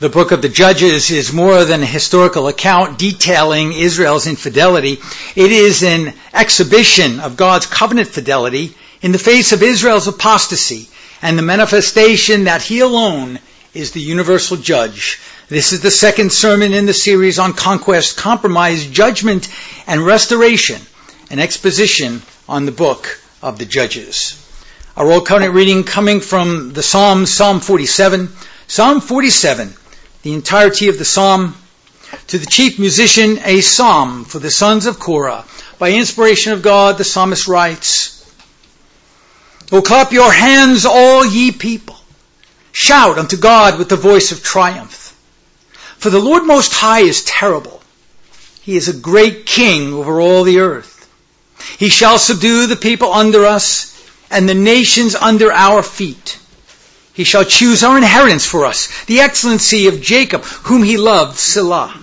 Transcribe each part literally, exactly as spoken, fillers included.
The book of the Judges is more than a historical account detailing Israel's infidelity. It is an exhibition of God's covenant fidelity in the face of Israel's apostasy and the manifestation that He alone is the universal judge. This is the second sermon in the series on conquest, compromise, judgment, and restoration, an exposition on the book of the Judges. Our Old Covenant reading coming from the Psalm, Psalm forty-seven. Psalm forty-seven, the entirety of the psalm. To the chief musician, a psalm for the sons of Korah. By inspiration of God, the psalmist writes, O clap your hands, all ye people. Shout unto God with the voice of triumph. For the Lord Most High is terrible. He is a great king over all the earth. He shall subdue the people under us, and the nations under our feet. He shall choose our inheritance for us, the excellency of Jacob, whom he loved, Selah.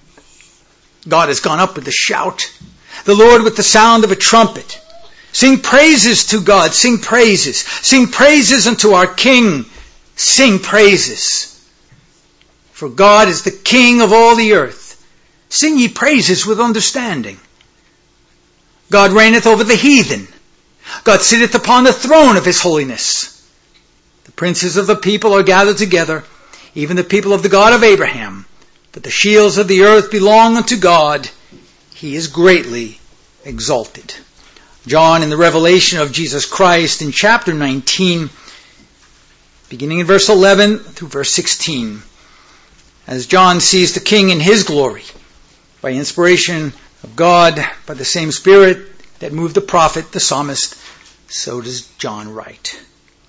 God has gone up with a shout, the Lord with the sound of a trumpet. Sing praises to God, sing praises. Sing praises unto our King, sing praises. For God is the King of all the earth. Sing ye praises with understanding. God reigneth over the heathen. God sitteth upon the throne of His holiness. The princes of the people are gathered together, even the people of the God of Abraham. But the shields of the earth belong unto God. He is greatly exalted. John, in the revelation of Jesus Christ, in chapter nineteen, beginning in verse eleven through verse sixteen, as John sees the King in His glory, by inspiration of God, by the same Spirit that moved the prophet, the psalmist, so does John write.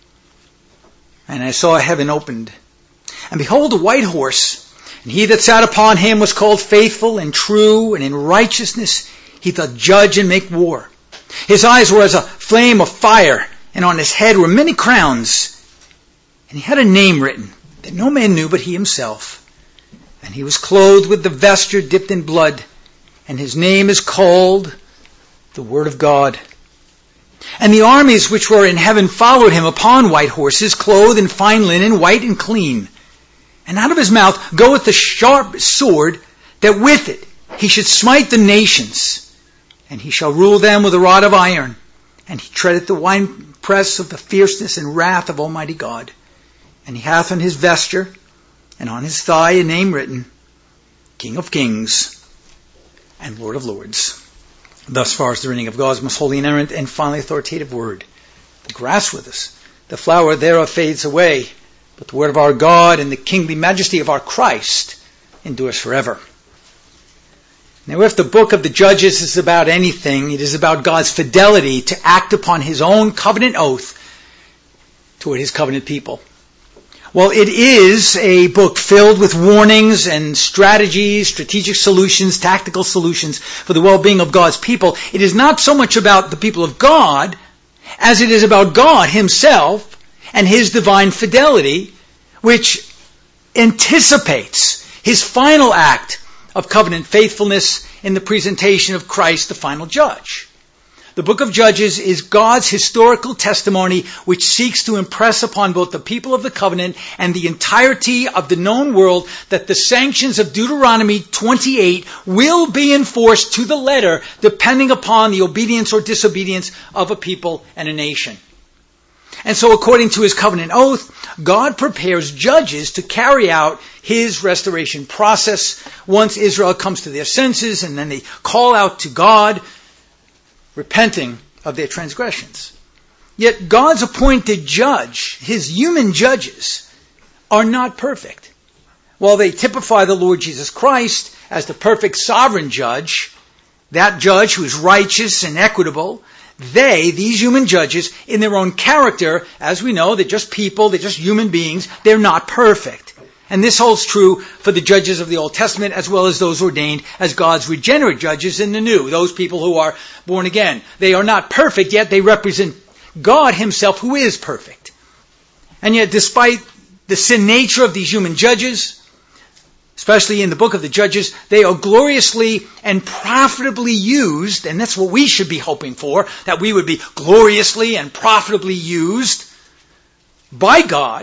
And I saw heaven opened, and behold, a white horse, and he that sat upon him was called Faithful and True, and in righteousness he doth judge and make war. His eyes were as a flame of fire, and on his head were many crowns. And he had a name written that no man knew but he himself. And he was clothed with the vesture dipped in blood, and his name is called the Word of God. And the armies which were in heaven followed him upon white horses, clothed in fine linen, white and clean. And out of his mouth goeth the sharp sword, that with it he should smite the nations. And he shall rule them with a rod of iron. And he treadeth the winepress of the fierceness and wrath of Almighty God. And he hath on his vesture and on his thigh a name written, King of Kings and Lord of Lords. Thus far is the reading of God's most holy, inerrant, and finally authoritative word. The grass withers, the flower thereof fades away, but the word of our God and the kingly majesty of our Christ endures forever. Now, if the book of the Judges is about anything, it is about God's fidelity to act upon His own covenant oath toward His covenant people. Well, it is a book filled with warnings and strategies, strategic solutions, tactical solutions for the well-being of God's people. It is not so much about the people of God as it is about God Himself and His divine fidelity, which anticipates His final act of covenant faithfulness in the presentation of Christ, the final judge. The book of Judges is God's historical testimony which seeks to impress upon both the people of the covenant and the entirety of the known world that the sanctions of Deuteronomy twenty-eight will be enforced to the letter depending upon the obedience or disobedience of a people and a nation. And so according to His covenant oath, God prepares judges to carry out His restoration process once Israel comes to their senses and then they call out to God, repenting of their transgressions. Yet God's appointed judge, His human judges, are not perfect. While they typify the Lord Jesus Christ as the perfect sovereign judge, that judge who is righteous and equitable, they, these human judges, in their own character, as we know, they're just people, they're just human beings, they're not perfect. And this holds true for the judges of the Old Testament as well as those ordained as God's regenerate judges in the New, those people who are born again. They are not perfect, yet they represent God Himself who is perfect. And yet despite the sin nature of these human judges, especially in the book of the Judges, they are gloriously and profitably used, and that's what we should be hoping for, that we would be gloriously and profitably used by God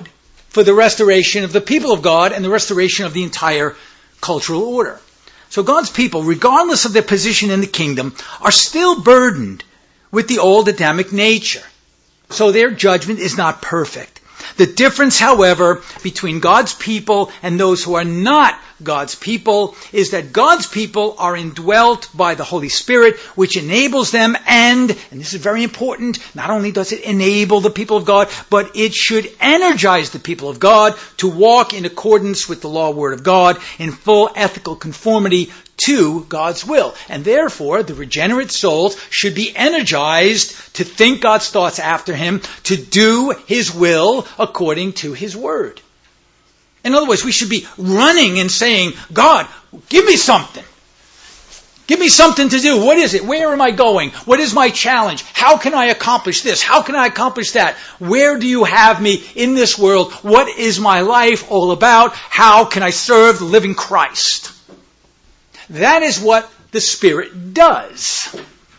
for the restoration of the people of God and the restoration of the entire cultural order. So God's people, regardless of their position in the kingdom, are still burdened with the old Adamic nature. So their judgment is not perfect. The difference, however, between God's people and those who are not God's people is that God's people are indwelt by the Holy Spirit, which enables them and, and this is very important, not only does it enable the people of God, but it should energize the people of God to walk in accordance with the law word of God in full ethical conformity to God's will. And therefore, the regenerate souls should be energized to think God's thoughts after Him, to do His will according to His word. In other words, we should be running and saying, God, give me something. Give me something to do. What is it? Where am I going? What is my challenge? How can I accomplish this? How can I accomplish that? Where do you have me in this world? What is my life all about? How can I serve the living Christ? That is what the Spirit does.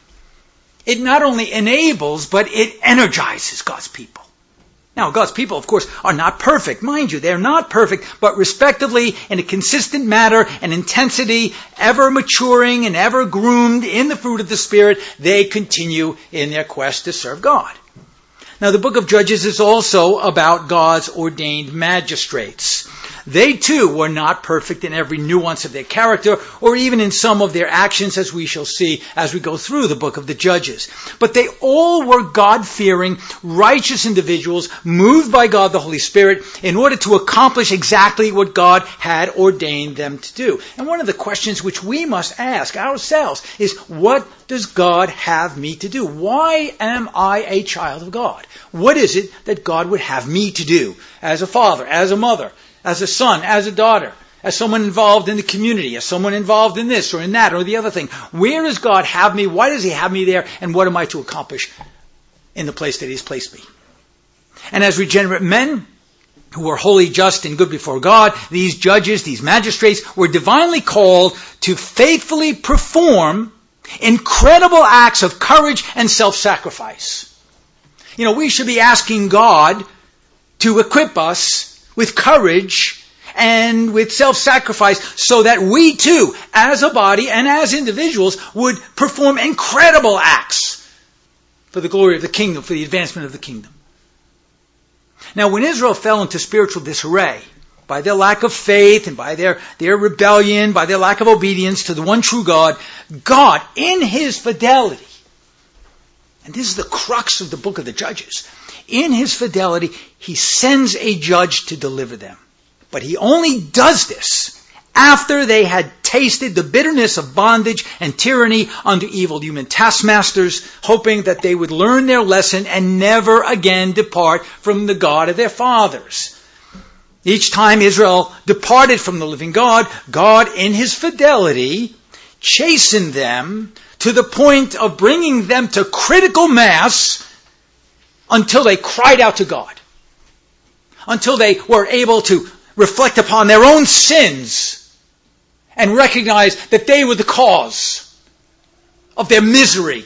It not only enables, but it energizes God's people. Now, God's people, of course, are not perfect. Mind you, they're not perfect, but respectively, in a consistent manner and intensity, ever maturing and ever groomed in the fruit of the Spirit, they continue in their quest to serve God. Now, the book of Judges is also about God's ordained magistrates. They too were not perfect in every nuance of their character or even in some of their actions, as we shall see as we go through the book of the Judges. But they all were God-fearing, righteous individuals moved by God the Holy Spirit in order to accomplish exactly what God had ordained them to do. And one of the questions which we must ask ourselves is, what does God have me to do? Why am I a child of God? What is it that God would have me to do as a father, as a mother, as a son, as a daughter, as someone involved in the community, as someone involved in this or in that or the other thing? Where does God have me? Why does He have me there? And what am I to accomplish in the place that He's placed me? And as regenerate men who are wholly just and good before God, these judges, these magistrates, were divinely called to faithfully perform incredible acts of courage and self-sacrifice. You know, we should be asking God to equip us with courage and with self-sacrifice so that we too, as a body and as individuals, would perform incredible acts for the glory of the kingdom, for the advancement of the kingdom. Now, when Israel fell into spiritual disarray, by their lack of faith and by their, their rebellion, by their lack of obedience to the one true God, God, in His fidelity, and this is the crux of the book of the Judges, in His fidelity, He sends a judge to deliver them. But He only does this after they had tasted the bitterness of bondage and tyranny under evil human taskmasters, hoping that they would learn their lesson and never again depart from the God of their fathers. Each time Israel departed from the living God, God, in His fidelity, chastened them to the point of bringing them to critical mass until they cried out to God, until they were able to reflect upon their own sins and recognize that they were the cause of their misery.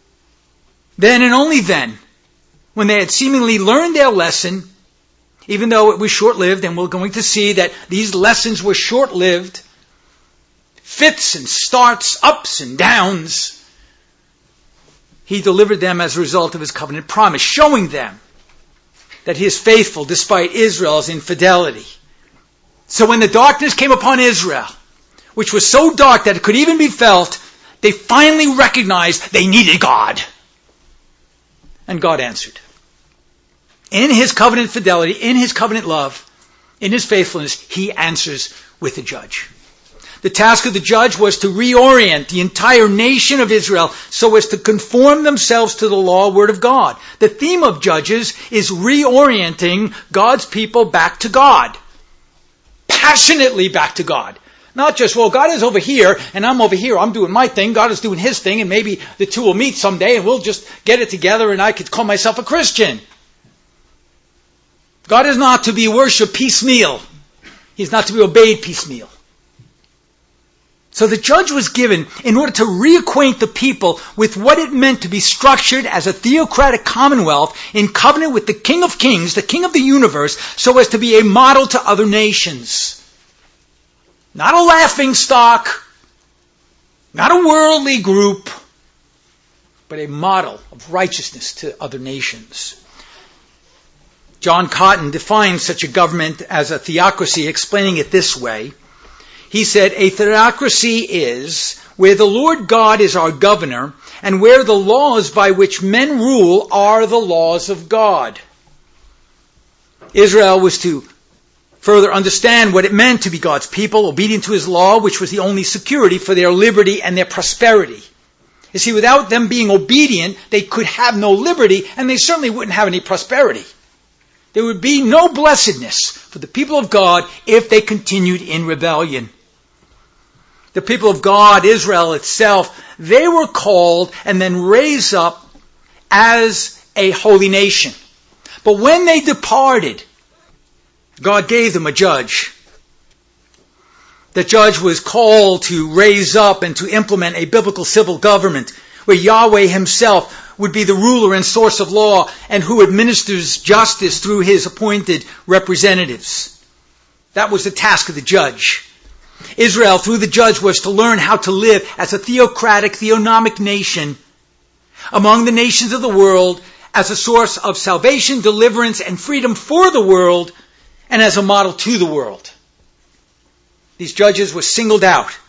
Then and only then, when they had seemingly learned their lesson, even though it was short-lived, and we're going to see that these lessons were short-lived, fits and starts, ups and downs, He delivered them as a result of His covenant promise, showing them that He is faithful despite Israel's infidelity. So when the darkness came upon Israel, which was so dark that it could even be felt, they finally recognized they needed God. And God answered. In His covenant fidelity, in His covenant love, in His faithfulness, He answers with a judge. The task of the judge was to reorient the entire nation of Israel so as to conform themselves to the law word of God. The theme of Judges is reorienting God's people back to God. Passionately back to God. Not just, well, God is over here and I'm over here. I'm doing my thing. God is doing His thing, and maybe the two will meet someday and we'll just get it together and I could call myself a Christian. God is not to be worshipped piecemeal. He's not to be obeyed piecemeal. So the judge was given in order to reacquaint the people with what it meant to be structured as a theocratic commonwealth in covenant with the King of Kings, the King of the universe, so as to be a model to other nations. Not a laughing stock, not a worldly group, but a model of righteousness to other nations. John Cotton defines such a government as a theocracy, explaining it this way. He said, a theocracy is where the Lord God is our governor and where the laws by which men rule are the laws of God. Israel was to further understand what it meant to be God's people, obedient to his law, which was the only security for their liberty and their prosperity. You see, without them being obedient, they could have no liberty, and they certainly wouldn't have any prosperity. There would be no blessedness for the people of God if they continued in rebellion. The people of God, Israel itself, they were called and then raised up as a holy nation. But when they departed, God gave them a judge. The judge was called to raise up and to implement a biblical civil government where Yahweh himself would be the ruler and source of law and who administers justice through his appointed representatives. That was the task of the judge. Israel, through the judge, was to learn how to live as a theocratic, theonomic nation among the nations of the world as a source of salvation, deliverance, and freedom for the world and as a model to the world. These judges were singled out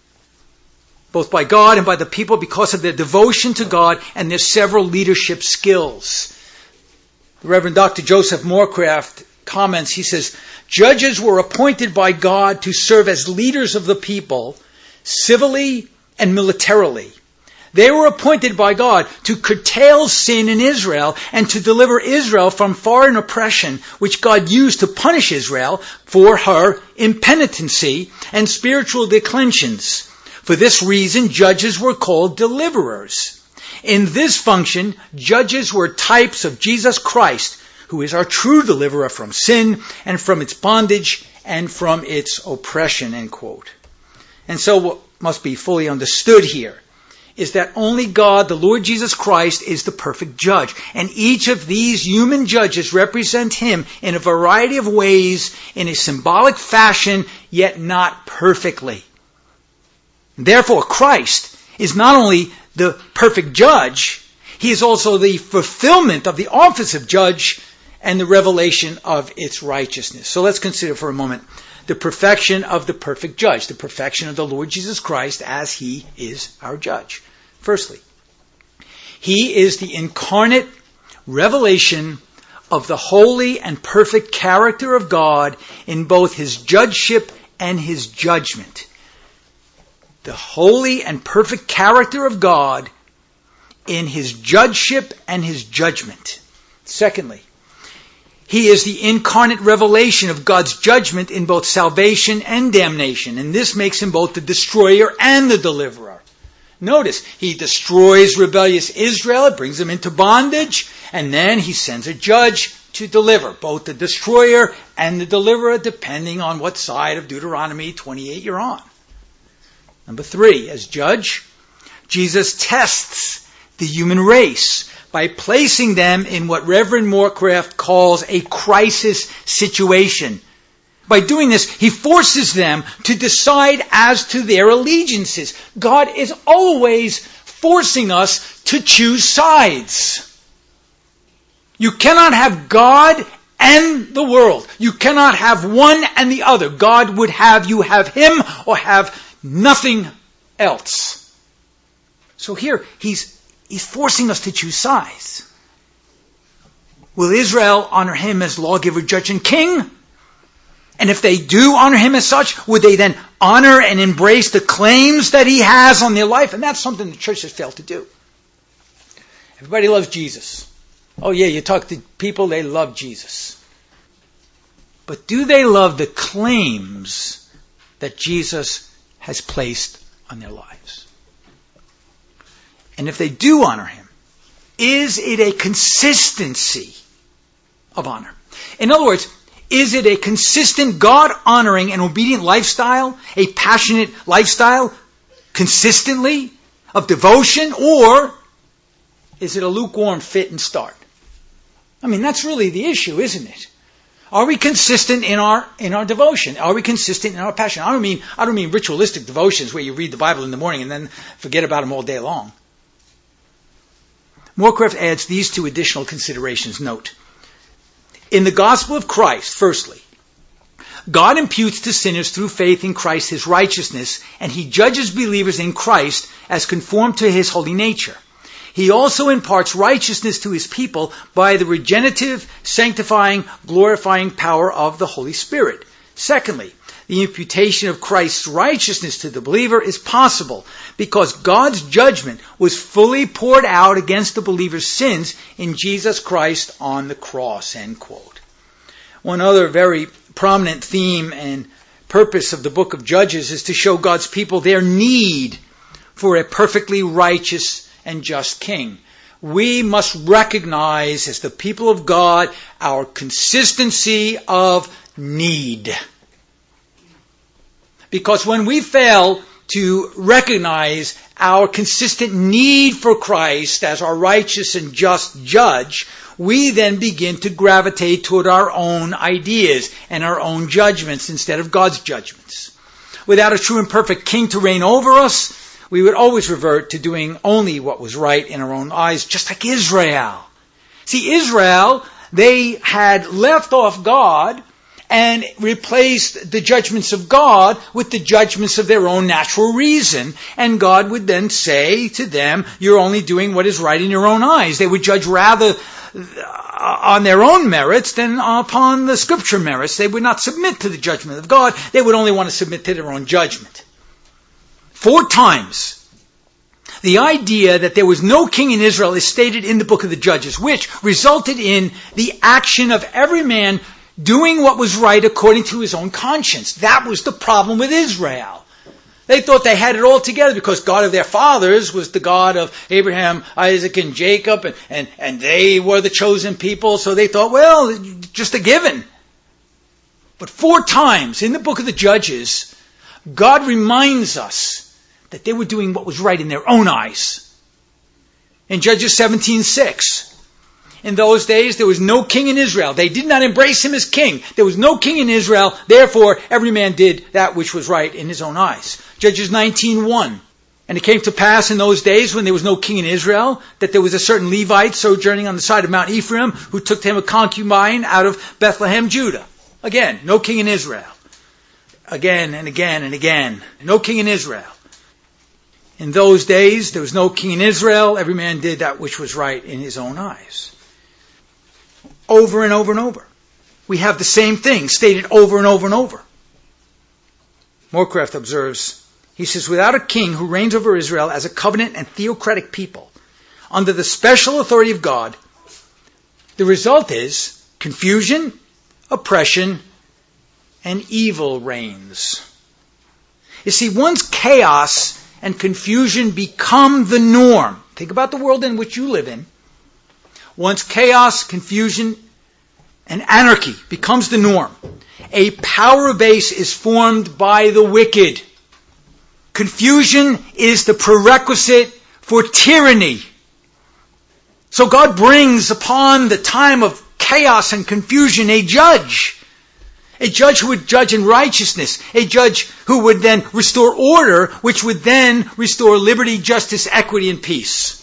both by God and by the people because of their devotion to God and their several leadership skills. The Reverend Doctor Joseph Moorcraft comments, he says, judges were appointed by God to serve as leaders of the people, civilly and militarily. They were appointed by God to curtail sin in Israel and to deliver Israel from foreign oppression, which God used to punish Israel for her impenitency and spiritual declensions. For this reason, judges were called deliverers. In this function, judges were types of Jesus Christ, who is our true deliverer from sin and from its bondage and from its oppression, end quote. And so what must be fully understood here is that only God, the Lord Jesus Christ, is the perfect judge. And each of these human judges represent him in a variety of ways, in a symbolic fashion, yet not perfectly. Therefore, Christ is not only the perfect judge, he is also the fulfillment of the office of judge and the revelation of its righteousness. So let's consider for a moment the perfection of the perfect judge, the perfection of the Lord Jesus Christ as he is our judge. Firstly, he is the incarnate revelation of the holy and perfect character of God in both his judgeship and his judgment. The holy and perfect character of God in his judgeship and his judgment. Secondly, he is the incarnate revelation of God's judgment in both salvation and damnation. And this makes him both the destroyer and the deliverer. Notice, he destroys rebellious Israel, brings them into bondage, and then he sends a judge to deliver, both the destroyer and the deliverer, depending on what side of Deuteronomy twenty-eight you're on. Number three, as judge, Jesus tests the human race by placing them in what Reverend Moorcraft calls a crisis situation. By doing this, he forces them to decide as to their allegiances. God is always forcing us to choose sides. You cannot have God and the world. You cannot have one and the other. God would have you have him or have nothing else. So here, he's He's forcing us to choose sides. Will Israel honor him as lawgiver, judge, and king? And if they do honor him as such, would they then honor and embrace the claims that he has on their life? And that's something the church has failed to do. Everybody loves Jesus. Oh yeah, you talk to people, they love Jesus. But do they love the claims that Jesus has placed on their lives? And if they do honor him, is it a consistency of honor? In other words, is it a consistent God-honoring and obedient lifestyle, a passionate lifestyle consistently, of devotion, or is it a lukewarm fit and start? I mean, that's really the issue, isn't it? Are we consistent in our in our devotion? Are we consistent in our passion? I don't mean I don't mean ritualistic devotions where you read the Bible in the morning and then forget about them all day long. Moorcraft adds these two additional considerations. Note, in the gospel of Christ, firstly, God imputes to sinners through faith in Christ his righteousness, and he judges believers in Christ as conformed to his holy nature. He also imparts righteousness to his people by the regenerative, sanctifying, glorifying power of the Holy Spirit. Secondly, the imputation of Christ's righteousness to the believer is possible because God's judgment was fully poured out against the believer's sins in Jesus Christ on the cross. End quote. One other very prominent theme and purpose of the book of Judges is to show God's people their need for a perfectly righteous and just king. We must recognize as the people of God our consistency of need. Because when we fail to recognize our consistent need for Christ as our righteous and just judge, we then begin to gravitate toward our own ideas and our own judgments instead of God's judgments. Without a true and perfect king to reign over us, we would always revert to doing only what was right in our own eyes, just like Israel. See, Israel, they had left off God and replaced the judgments of God with the judgments of their own natural reason. And God would then say to them, you're only doing what is right in your own eyes. They would judge rather on their own merits than upon the scripture merits. They would not submit to the judgment of God. They would only want to submit to their own judgment. Four times, the idea that there was no king in Israel is stated in the book of the Judges, which resulted in the action of every man doing what was right according to his own conscience. That was the problem with Israel. They thought they had it all together because God of their fathers was the God of Abraham, Isaac, and Jacob, and, and, and they were the chosen people, so they thought, well, just a given. But four times in the book of the Judges, God reminds us that they were doing what was right in their own eyes. In Judges seventeen six, in those days there was no king in Israel. They did not embrace him as king. There was no king in Israel. Therefore, every man did that which was right in his own eyes. Judges nineteen one. And it came to pass in those days when there was no king in Israel that there was a certain Levite sojourning on the side of Mount Ephraim who took to him a concubine out of Bethlehem, Judah. Again, no king in Israel. Again and again and again. No king in Israel. In those days, there was no king in Israel. Every man did that which was right in his own eyes. Over and over and over. We have the same thing stated over and over and over. Moorcraft observes, he says, without a king who reigns over Israel as a covenant and theocratic people, under the special authority of God, the result is confusion, oppression, and evil reigns. You see, once chaos and confusion become the norm, think about the world in which you live in. Once chaos, confusion, and anarchy becomes the norm, a power base is formed by the wicked. Confusion is the prerequisite for tyranny. So God brings upon the time of chaos and confusion a judge. A judge who would judge in righteousness. A judge who would then restore order, which would then restore liberty, justice, equity, and peace.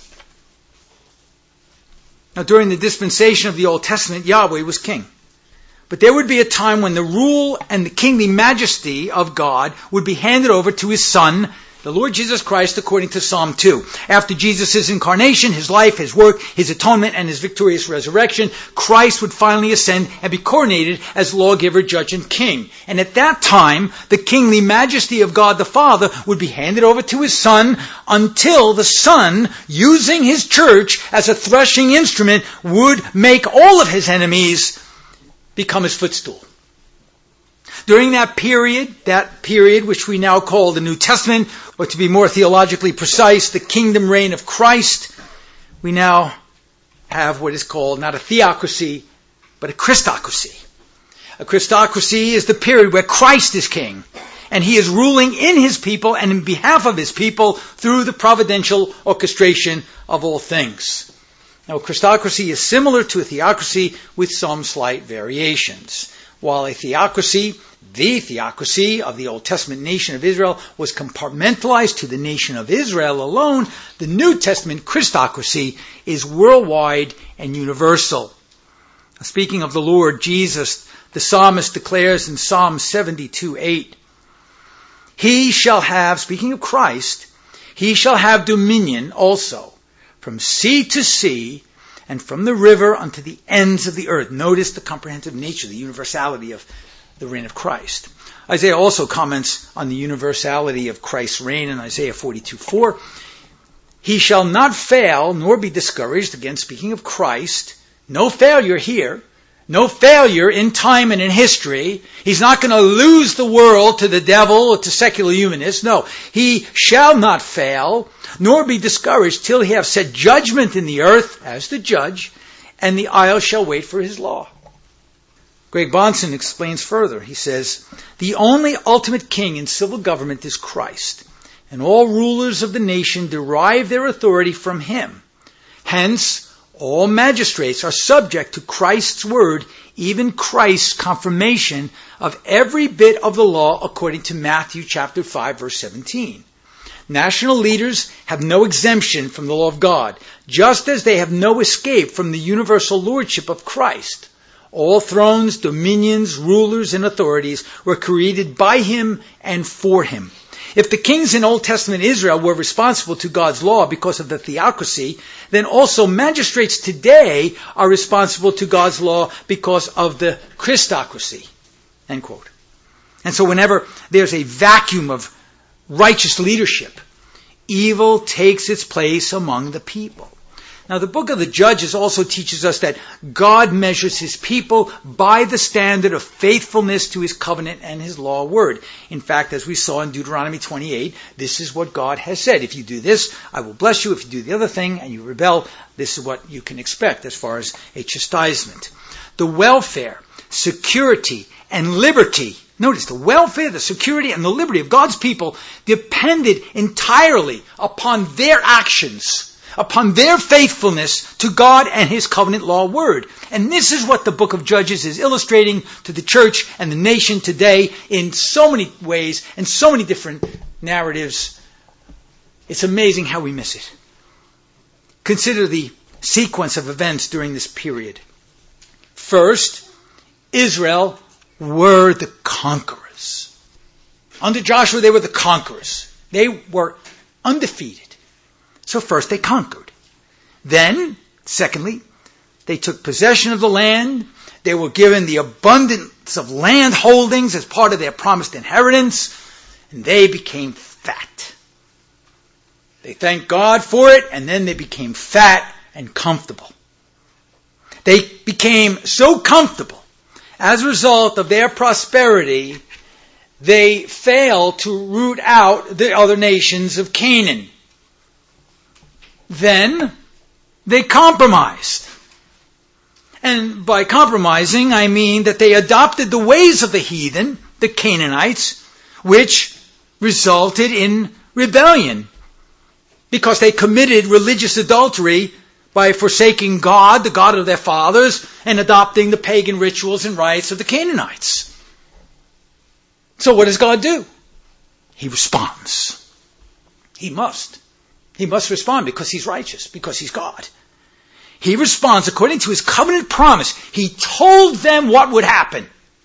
Now, during the dispensation of the Old Testament, Yahweh was king. But there would be a time when the rule and the kingly majesty of God would be handed over to his Son, the Lord Jesus Christ, according to Psalm two. After Jesus' incarnation, his life, his work, his atonement, and his victorious resurrection, Christ would finally ascend and be coronated as lawgiver, judge, and king. And at that time, the kingly majesty of God the Father would be handed over to his Son until the Son, using his church as a threshing instrument, would make all of his enemies become his footstool. During that period, that period which we now call the New Testament, or to be more theologically precise, the kingdom reign of Christ, we now have what is called not a theocracy, but a Christocracy. A Christocracy is the period where Christ is king. and he is ruling in his people and in behalf of his people through the providential orchestration of all things. Now, Christocracy is similar to a theocracy with some slight variations. While a theocracy, the theocracy of the Old Testament nation of Israel, was compartmentalized to the nation of Israel alone, the New Testament Christocracy is worldwide and universal. Speaking of the Lord Jesus, the psalmist declares in Psalm seventy-two eight, he shall have, speaking of Christ, he shall have dominion also from sea to sea and from the river unto the ends of the earth. Notice the comprehensive nature, the universality of the reign of Christ. Isaiah also comments on the universality of Christ's reign in Isaiah forty-two four. He shall not fail nor be discouraged, again speaking of Christ. No failure here. No failure in time and in history. He's not going to lose the world to the devil or to secular humanists. No, he shall not fail, nor be discouraged till he have set judgment in the earth as the judge, and the isles shall wait for his law. Greg Bahnsen explains further. He says, the only ultimate king in civil government is Christ, and all rulers of the nation derive their authority from him. Hence, all magistrates are subject to Christ's word, even Christ's confirmation of every bit of the law according to Matthew chapter five, verse seventeen. National leaders have no exemption from the law of God, just as they have no escape from the universal lordship of Christ. All thrones, dominions, rulers, and authorities were created by him and for him. If the kings in Old Testament Israel were responsible to God's law because of the theocracy, then also magistrates today are responsible to God's law because of the Christocracy. End quote. And so whenever there's a vacuum of righteous leadership, evil takes its place among the people. Now, the book of the Judges also teaches us that God measures his people by the standard of faithfulness to his covenant and his law word. In fact, as we saw in Deuteronomy twenty-eight, this is what God has said. If you do this, I will bless you. If you do the other thing and you rebel, this is what you can expect as far as a chastisement. The welfare, security, and liberty, notice the welfare, the security, and the liberty of God's people depended entirely upon their actions, upon their faithfulness to God and his covenant law word. And this is what the book of Judges is illustrating to the church and the nation today in so many ways and so many different narratives. It's amazing how we miss it. Consider the sequence of events during this period. First, Israel were the conquerors. Under Joshua, they were the conquerors. They were undefeated. So first they conquered. Then, secondly, they took possession of the land. They were given the abundance of land holdings as part of their promised inheritance. And they became fat. They thanked God for it, and then they became fat and comfortable. They became so comfortable as a result of their prosperity, they failed to root out the other nations of Canaan. Then they compromised. And by compromising, I mean that they adopted the ways of the heathen, the Canaanites, which resulted in rebellion because they committed religious adultery by forsaking God, the God of their fathers, and adopting the pagan rituals and rites of the Canaanites. So what does God do? He responds. He must. He must respond because he's righteous, because he's God. He responds according to his covenant promise. He told them what would happen.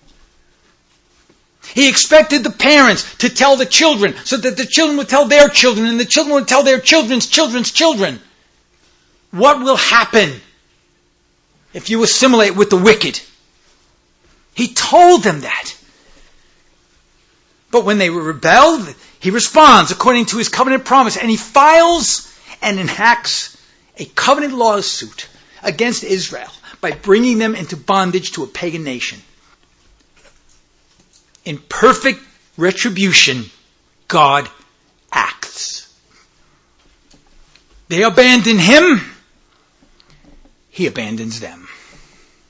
He expected the parents to tell the children so that the children would tell their children and the children would tell their children's children's children. What will happen if you assimilate with the wicked? He told them that. But when they rebelled, he responds according to his covenant promise, and he files and enacts a covenant lawsuit against Israel by bringing them into bondage to a pagan nation. In perfect retribution, God acts. They abandon him, he abandons them.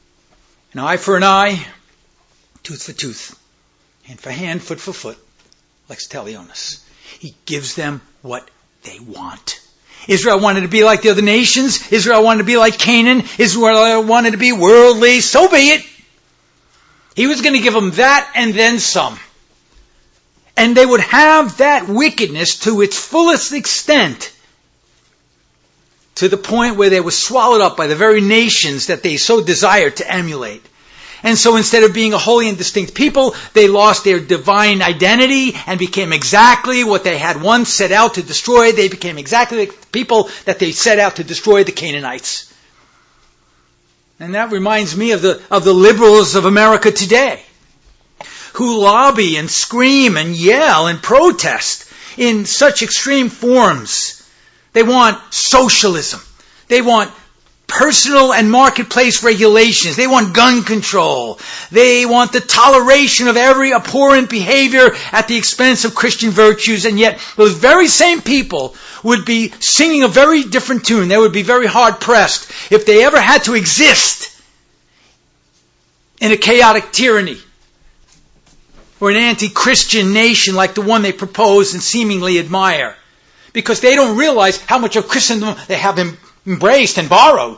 An eye for an eye, tooth for tooth, hand for hand, foot for foot. Lex talionis. He gives them what they want. Israel wanted to be like the other nations. Israel wanted to be like Canaan. Israel wanted to be worldly. So be it. He was going to give them that and then some. And they would have that wickedness to its fullest extent, to the point where they were swallowed up by the very nations that they so desired to emulate. And so instead of being a holy and distinct people, they lost their divine identity and became exactly what they had once set out to destroy. They became exactly the people that they set out to destroy, the Canaanites. And that reminds me of the, of the liberals of America today, who lobby and scream and yell and protest in such extreme forms. They want socialism. They want personal and marketplace regulations. They want gun control. They want the toleration of every abhorrent behavior at the expense of Christian virtues. And yet those very same people would be singing a very different tune. They would be very hard pressed if they ever had to exist in a chaotic tyranny or an anti-Christian nation like the one they propose and seemingly admire. Because they don't realize how much of Christendom they have embraced and borrowed.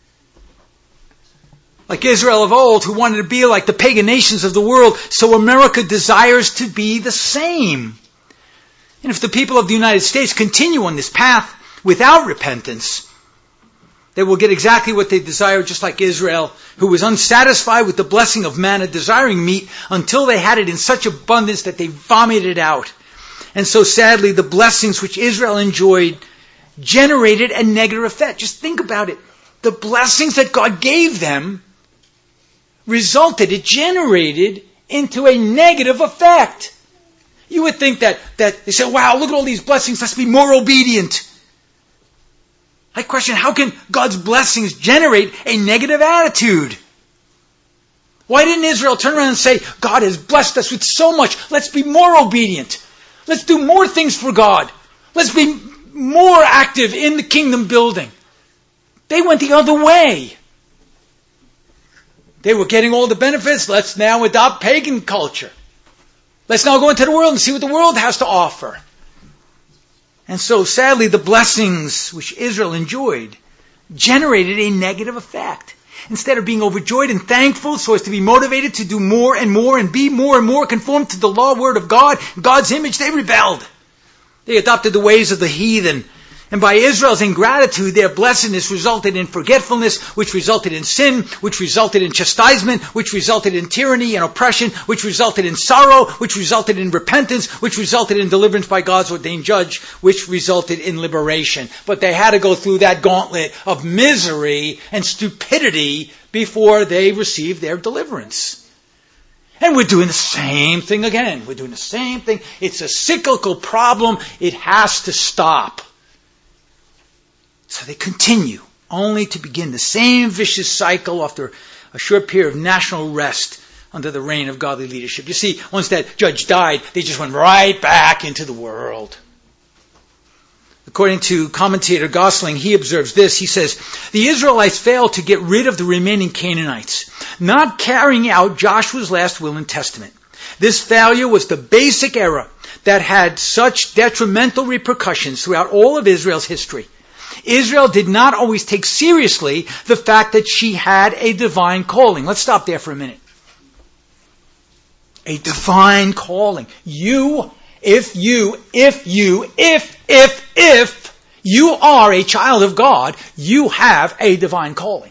Like Israel of old, who wanted to be like the pagan nations of the world, so America desires to be the same. And if the people of the United States continue on this path without repentance, they will get exactly what they desire, just like Israel, who was unsatisfied with the blessing of manna, desiring meat, until they had it in such abundance that they vomited it out. And so sadly, the blessings which Israel enjoyed generated a negative effect. Just think about it. The blessings that God gave them resulted, it generated into a negative effect. You would think that, that they say, wow, look at all these blessings, let's be more obedient. I question, how can God's blessings generate a negative attitude? Why didn't Israel turn around and say, God has blessed us with so much, let's be more obedient. Let's do more things for God. Let's be more active in the kingdom building. They went the other way. They were getting all the benefits. Let's now adopt pagan culture. Let's now go into the world and see what the world has to offer. And so sadly, the blessings which Israel enjoyed generated a negative effect. Instead of being overjoyed and thankful so as to be motivated to do more and more and be more and more conformed to the law, word of God, God's image, they rebelled. They adopted the ways of the heathen. And by Israel's ingratitude, their blessedness resulted in forgetfulness, which resulted in sin, which resulted in chastisement, which resulted in tyranny and oppression, which resulted in sorrow, which resulted in repentance, which resulted in deliverance by God's ordained judge, which resulted in liberation. But they had to go through that gauntlet of misery and stupidity before they received their deliverance. And we're doing the same thing again. We're doing the same thing. It's a cyclical problem. It has to stop. So they continue, only to begin the same vicious cycle after a short period of national rest under the reign of godly leadership. You see, once that judge died, they just went right back into the world. According to commentator Gosling, he observes this. He says, the Israelites failed to get rid of the remaining Canaanites, not carrying out Joshua's last will and testament. This failure was the basic error that had such detrimental repercussions throughout all of Israel's history. Israel did not always take seriously the fact that she had a divine calling. Let's stop there for a minute. A divine calling. You, if you, if you, if, if, if you are a child of God, you have a divine calling.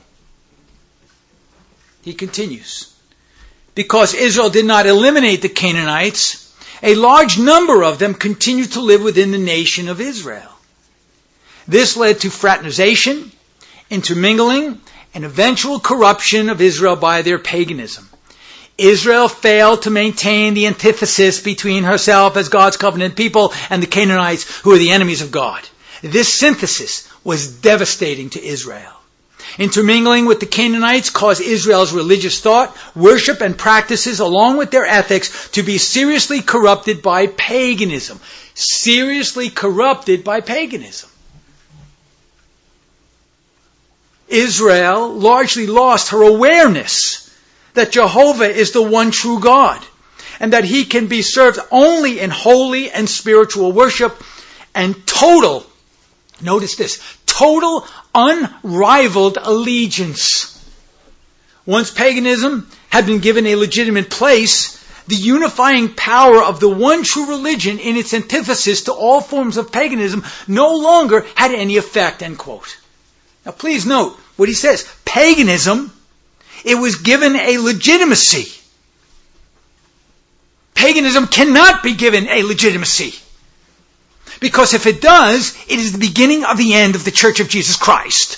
He continues. Because Israel did not eliminate the Canaanites, a large number of them continued to live within the nation of Israel. This led to fraternization, intermingling, and eventual corruption of Israel by their paganism. Israel failed to maintain the antithesis between herself as God's covenant people and the Canaanites, who are the enemies of God. This synthesis was devastating to Israel. Intermingling with the Canaanites caused Israel's religious thought, worship, and practices, along with their ethics, to be seriously corrupted by paganism. Seriously corrupted by paganism. Israel largely lost her awareness that Jehovah is the one true God. and that he can be served only in holy and spiritual worship and total, notice this, total unrivaled allegiance. Once paganism had been given a legitimate place, the unifying power of the one true religion in its antithesis to all forms of paganism no longer had any effect, end quote. Now please note what he says. Paganism, it was given a legitimacy. Paganism cannot be given a legitimacy. Because if it does, it is the beginning of the end of the Church of Jesus Christ.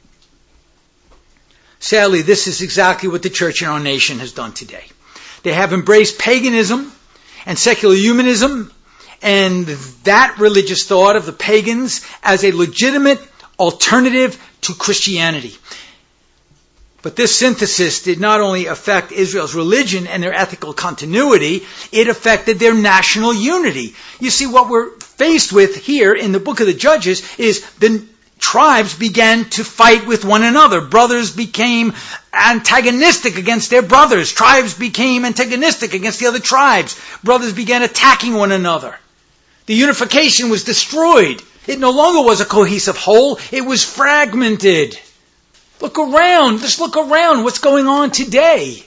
Sadly, this is exactly what the church in our nation has done today. They have embraced paganism and secular humanism and that religious thought of the pagans as a legitimate alternative to Christianity. But this synthesis did not only affect Israel's religion and their ethical continuity, it affected their national unity. You see, what we're faced with here in the book of the Judges is the tribes began to fight with one another. Brothers became antagonistic against their brothers. Tribes became antagonistic against the other tribes. Brothers began attacking one another. The unification was destroyed. It no longer was a cohesive whole. It was fragmented. Look around. Just look around. What's going on today?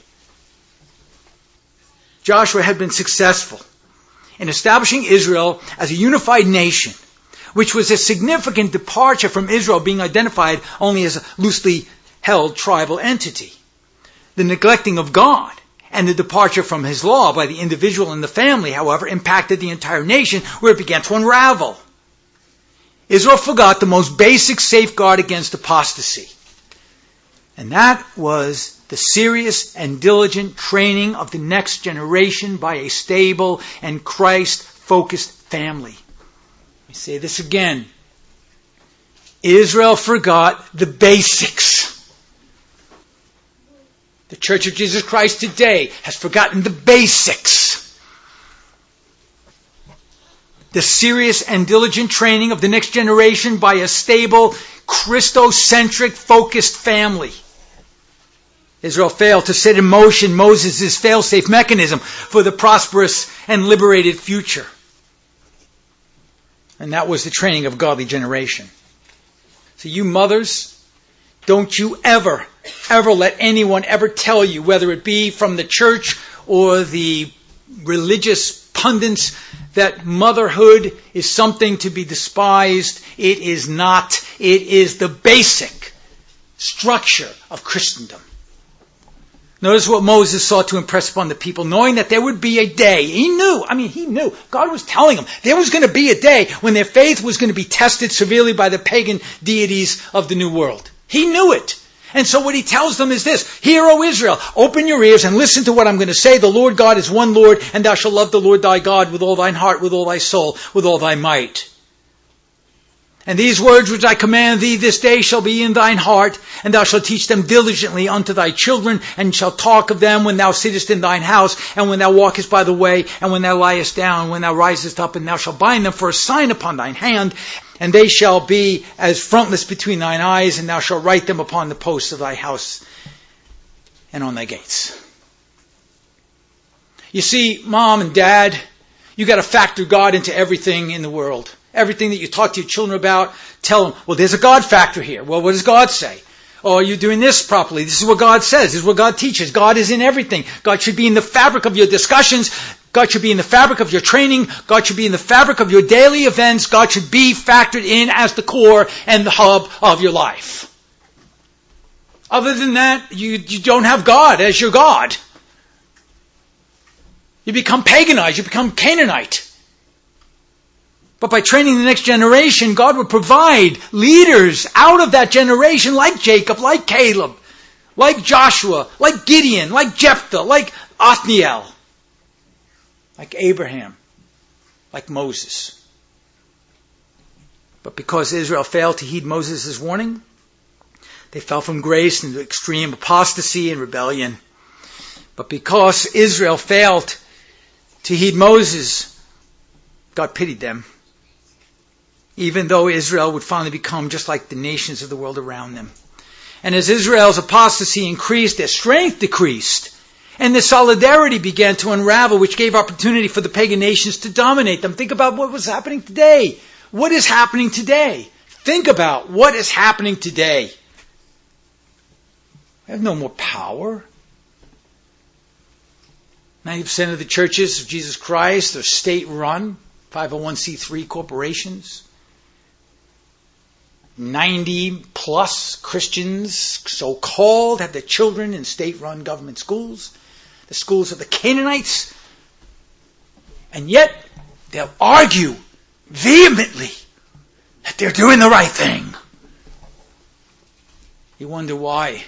Joshua had been successful in establishing Israel as a unified nation, which was a significant departure from Israel being identified only as a loosely held tribal entity. The neglecting of God and the departure from his law by the individual and the family, however, impacted the entire nation, where it began to unravel. Israel forgot the most basic safeguard against apostasy. And that was the serious and diligent training of the next generation by a stable and Christ-focused family. Let me say this again. Israel forgot the basics. The Church of Jesus Christ today has forgotten the basics. The serious and diligent training of the next generation by a stable, Christocentric, focused family. Israel failed to set in motion Moses' fail-safe mechanism for the prosperous and liberated future. And that was the training of a godly generation. So you mothers, don't you ever, ever let anyone ever tell you, whether it be from the church or the religious pundits, that motherhood is something to be despised. It is not. It is the basic structure of Christendom. Notice what Moses sought to impress upon the people, knowing that there would be a day. He knew, I mean, he knew. God was telling him there was going to be a day when their faith was going to be tested severely by the pagan deities of the New World. He knew it. And so what he tells them is this: Hear, O Israel, open your ears and listen to what I'm going to say. The Lord God is one Lord, and thou shalt love the Lord thy God with all thine heart, with all thy soul, with all thy might. And these words which I command thee this day shall be in thine heart, and thou shalt teach them diligently unto thy children, and shalt talk of them when thou sittest in thine house, and when thou walkest by the way, and when thou liest down, and when thou risest up, and thou shalt bind them for a sign upon thine hand, and they shall be as frontlets between thine eyes, and thou shalt write them upon the posts of thy house and on thy gates. You see, Mom and Dad, you got to factor God into everything in the world. Everything that you talk to your children about, tell them, well, there's a God factor here. Well, what does God say? Oh, are you doing this properly? This is what God says. This is what God teaches. God is in everything. God should be in the fabric of your discussions. God should be in the fabric of your training. God should be in the fabric of your daily events. God should be factored in as the core and the hub of your life. Other than that, you, you don't have God as your God. You become paganized. You become Canaanite. But by training the next generation, God would provide leaders out of that generation like Jacob, like Caleb, like Joshua, like Gideon, like Jephthah, like Othniel, like Abraham, like Moses. But because Israel failed to heed Moses' warning, they fell from grace into extreme apostasy and rebellion. But because Israel failed to heed Moses, God pitied them. Even though Israel would finally become just like the nations of the world around them. And as Israel's apostasy increased, their strength decreased. And the solidarity began to unravel, which gave opportunity for the pagan nations to dominate them. Think about what was happening today. What is happening today? Think about what is happening today. We have no more power. ninety percent of the churches of Jesus Christ are state-run, five oh one c three corporations. ninety plus Christians, so-called, have their children in state-run government schools, the schools of the Canaanites. And yet, they'll argue vehemently that they're doing the right thing. You wonder why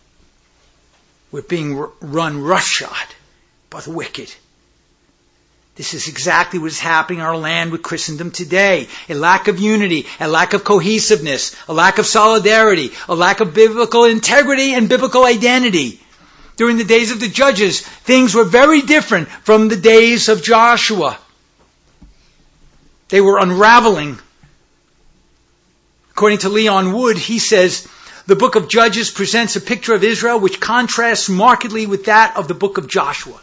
we're being run roughshod by the wicked. This is exactly what is happening in our land with Christendom today. A lack of unity, a lack of cohesiveness, a lack of solidarity, a lack of biblical integrity and biblical identity. During the days of the judges, things were very different from the days of Joshua. They were unraveling. According to Leon Wood, he says, the book of Judges presents a picture of Israel which contrasts markedly with that of the book of Joshua.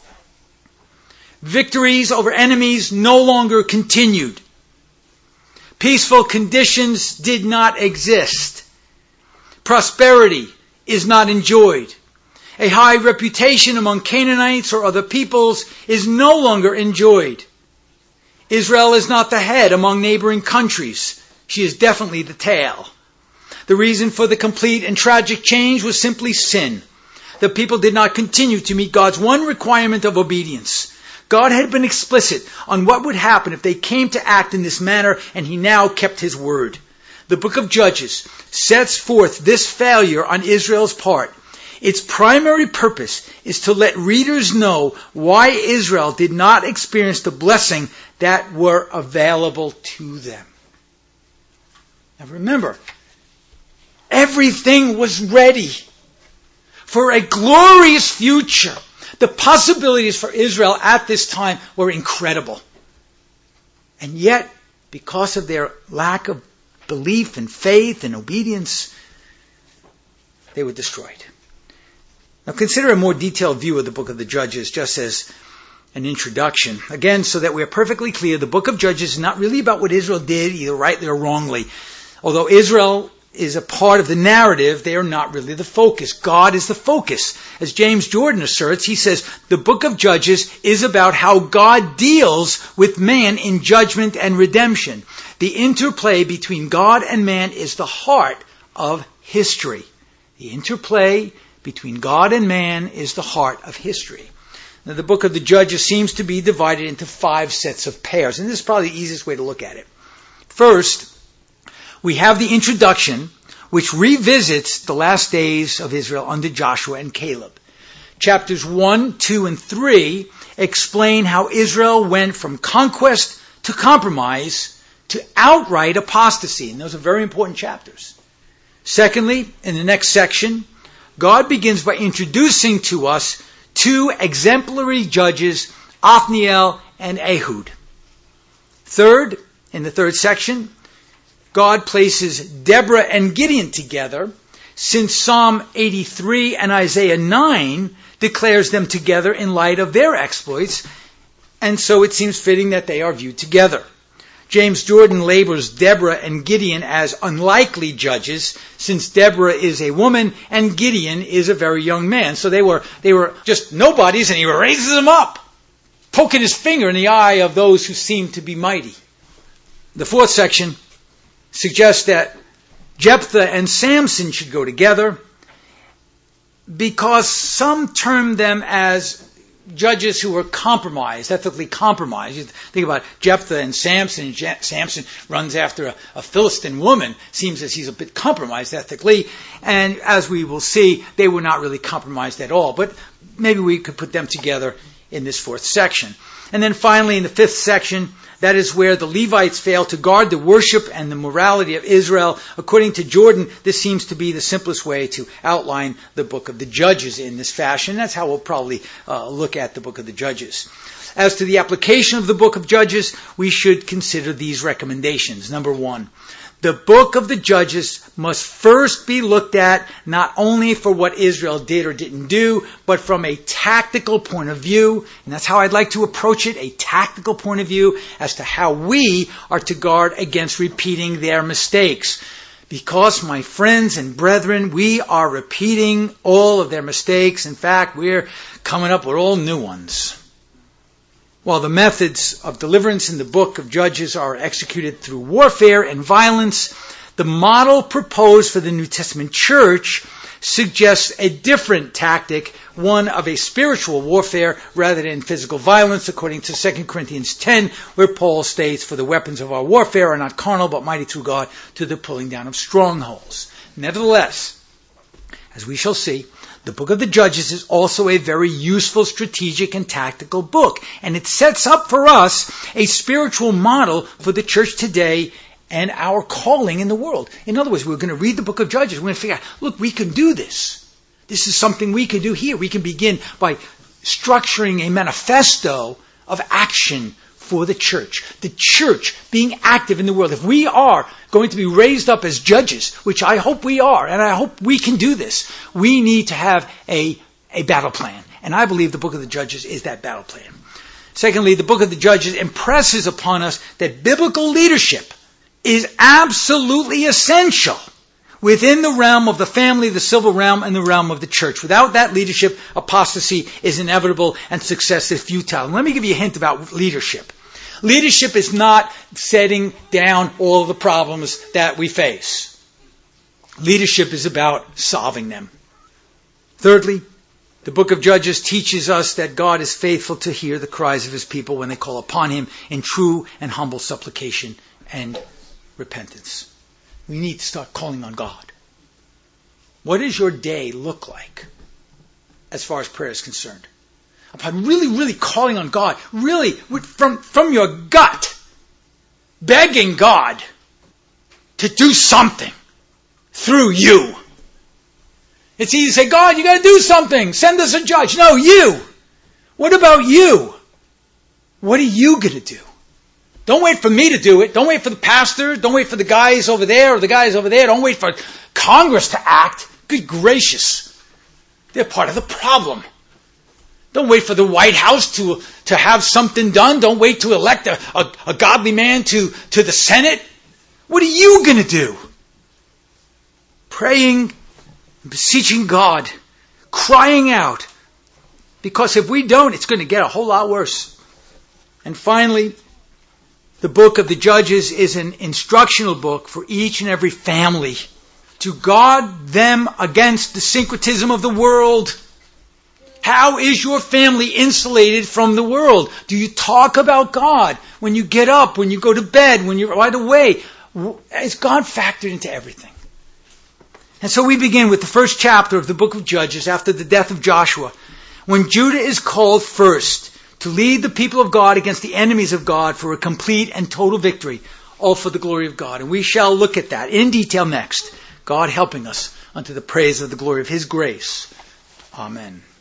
Victories over enemies no longer continued. Peaceful conditions did not exist. Prosperity is not enjoyed. A high reputation among Canaanites or other peoples is no longer enjoyed. Israel is not the head among neighboring countries. She is definitely the tail. The reason for the complete and tragic change was simply sin. The people did not continue to meet God's one requirement of obedience. God had been explicit on what would happen if they came to act in this manner, and he now kept his word. The book of Judges sets forth this failure on Israel's part. Its primary purpose is to let readers know why Israel did not experience the blessing that were available to them. Now remember, everything was ready for a glorious future. The possibilities for Israel at this time were incredible. And yet, because of their lack of belief and faith and obedience, they were destroyed. Now consider a more detailed view of the book of the Judges just as an introduction. Again, so that we are perfectly clear, the book of Judges is not really about what Israel did, either rightly or wrongly. Although Israel is a part of the narrative, they are not really the focus. God is the focus. As James Jordan asserts, he says, the book of Judges is about how God deals with man in judgment and redemption. The interplay between God and man is the heart of history. The interplay between God and man is the heart of history. Now, the book of the Judges seems to be divided into five sets of pairs, and this is probably the easiest way to look at it. First, we have the introduction, which revisits the last days of Israel under Joshua and Caleb. Chapters one, two, and three explain how Israel went from conquest to compromise to outright apostasy, and those are very important chapters. Secondly, in the next section, God begins by introducing to us two exemplary judges, Othniel and Ehud. Third, in the third section, God places Deborah and Gideon together, since Psalm eighty-three and Isaiah nine declares them together in light of their exploits, and so it seems fitting that they are viewed together. James Jordan labels Deborah and Gideon as unlikely judges, since Deborah is a woman and Gideon is a very young man. So they were they were just nobodies, and he raises them up, poking his finger in the eye of those who seem to be mighty. The fourth section suggests that Jephthah and Samson should go together because some term them as judges who were compromised, ethically compromised. You think about Jephthah and Samson. Je- Samson runs after a, a Philistine woman. Seems as he's a bit compromised ethically. And as we will see, they were not really compromised at all. But maybe we could put them together in this fourth section. And then finally, in the fifth section, that is where the Levites fail to guard the worship and the morality of Israel. According to Jordan, this seems to be the simplest way to outline the book of the Judges in this fashion. That's how we'll probably uh, look at the book of the Judges. As to the application of the book of Judges, we should consider these recommendations. Number one, The book of the Judges must first be looked at not only for what Israel did or didn't do, but from a tactical point of view. And that's how I'd like to approach it, a tactical point of view as to how we are to guard against repeating their mistakes. Because, my friends and brethren, we are repeating all of their mistakes. In fact, we're coming up with all new ones. While the methods of deliverance in the book of Judges are executed through warfare and violence, the model proposed for the New Testament church suggests a different tactic, one of a spiritual warfare rather than physical violence, according to Second Corinthians ten, where Paul states, "For the weapons of our warfare are not carnal, but mighty through God to the pulling down of strongholds." Nevertheless, as we shall see, the book of the Judges is also a very useful strategic and tactical book, and it sets up for us a spiritual model for the church today and our calling in the world. In other words, we're going to read the book of Judges. We're going to figure out, look, we can do this. This is something we can do here. We can begin by structuring a manifesto of action for the church. The church being active in the world. If we are going to be raised up as judges, which I hope we are, and I hope we can do this, we need to have a, a battle plan. And I believe the book of the Judges is that battle plan. Secondly, the book of the Judges impresses upon us that biblical leadership is absolutely essential within the realm of the family, the civil realm, and the realm of the church. Without that leadership, apostasy is inevitable and success is futile. And let me give you a hint about leadership. Leadership is not setting down all of the problems that we face. Leadership is about solving them. Thirdly, the book of Judges teaches us that God is faithful to hear the cries of his people when they call upon him in true and humble supplication and repentance. We need to start calling on God. What does your day look like as far as prayer is concerned? Upon really, really calling on God, really from, from your gut, begging God to do something through you. It's easy to say, God, you got to do something. Send us a judge. No, you. What about you? What are you going to do? Don't wait for me to do it. Don't wait for the pastor. Don't wait for the guys over there or the guys over there. Don't wait for Congress to act. Good gracious. They're part of the problem. Don't wait for the White House to, to have something done. Don't wait to elect a, a, a godly man to, to the Senate. What are you going to do? Praying, beseeching God, crying out. Because if we don't, it's going to get a whole lot worse. And finally, the book of the Judges is an instructional book for each and every family to guard them against the syncretism of the world. How is your family insulated from the world? Do you talk about God when you get up, when you go to bed, when you're right away? Is God factored into everything? And so we begin with the first chapter of the book of Judges after the death of Joshua, when Judah is called first to lead the people of God against the enemies of God for a complete and total victory, all for the glory of God. And we shall look at that in detail next, God helping us unto the praise of the glory of his grace. Amen.